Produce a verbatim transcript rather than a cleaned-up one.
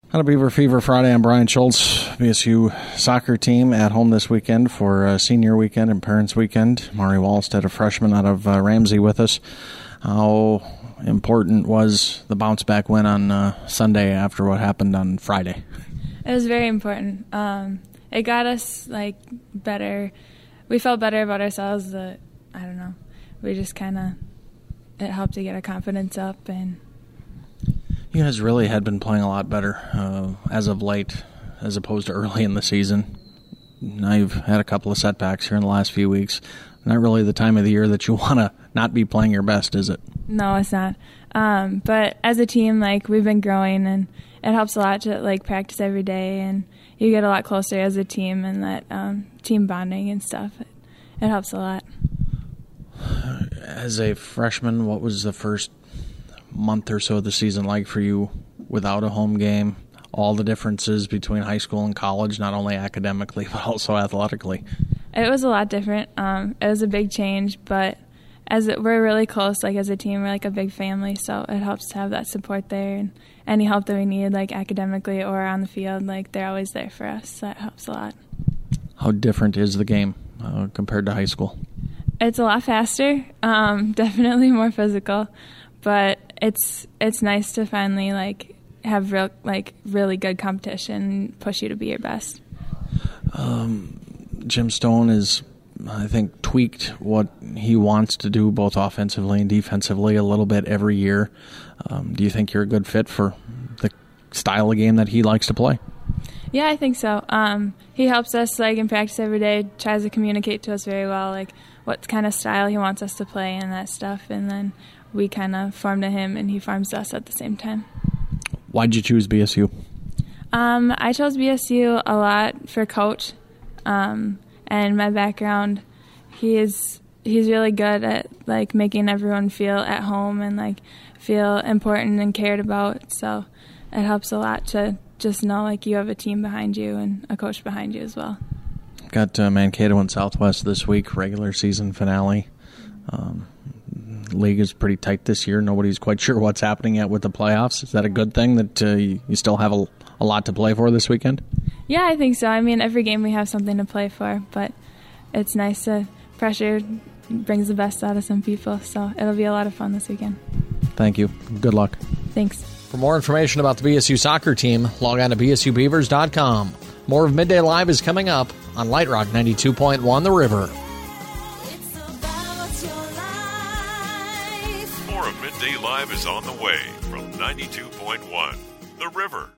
On a Beaver Fever Friday, I'm Brian Schultz. B S U soccer team at home this weekend for uh, senior weekend and parents weekend. Mari Wallstead, a freshman out of uh, Ramsey, with us. How important was the bounce back win on uh, Sunday after what happened on Friday? It was very important. Um, it got us like better. We felt better about ourselves. That I don't know. We just kind of it helped to get our confidence up. And you guys really had been playing a lot better uh, as of late, as opposed to early in the season. Now you've had a couple of setbacks here in the last few weeks. Not really the time of the year that you want to not be playing your best, is it? No, it's not. Um, but as a team, like we've been growing, and it helps a lot to like practice every day, and you get a lot closer as a team, and that um, team bonding and stuff. It, it helps a lot. As a freshman, what was the first month or so of the season like for you without a home game? All the differences between high school and college, not only academically but also athletically. It was a lot different. Um, it was a big change, but as it, we're really close, like as a team, we're like a big family, so it helps to have that support there, and any help that we need, like academically or on the field, like they're always there for us. So that helps a lot. How different is the game uh, compared to high school? It's a lot faster, um, definitely more physical, but it's it's nice to finally like have real like really good competition and push you to be your best. Um, Jim Stone is, I think, tweaked what he wants to do both offensively and defensively a little bit every year. Um, do you think you're a good fit for the style of game that he likes to play? Yeah, I think so. Um, he helps us like in practice every day, tries to communicate to us very well, like what kind of style he wants us to play and that stuff, and then we kind of farm to him and he farms to us at the same time. Why'd you choose B S U? Um, I chose B S U a lot for coach, um, and my background. He is he's really good at like making everyone feel at home and like feel important and cared about. So it helps a lot to just know like you have a team behind you and a coach behind you as well. Got uh, Mankato and Southwest this week, regular season finale. Um, league is pretty tight this year. Nobody's quite sure what's happening yet with the playoffs. Is that a good thing that uh, you, you still have a, a lot to play for this weekend? Yeah, I think so. I mean, every game we have something to play for, but it's nice to pressure brings the best out of some people, so it'll be a lot of fun this weekend. Thank you. Good luck. Thanks. For more information about the B S U soccer team, log on to B S U Beavers dot com. More of Midday Live is coming up on Light Rock ninety-two point one The River. More of Midday Live is on the way from ninety-two point one The River.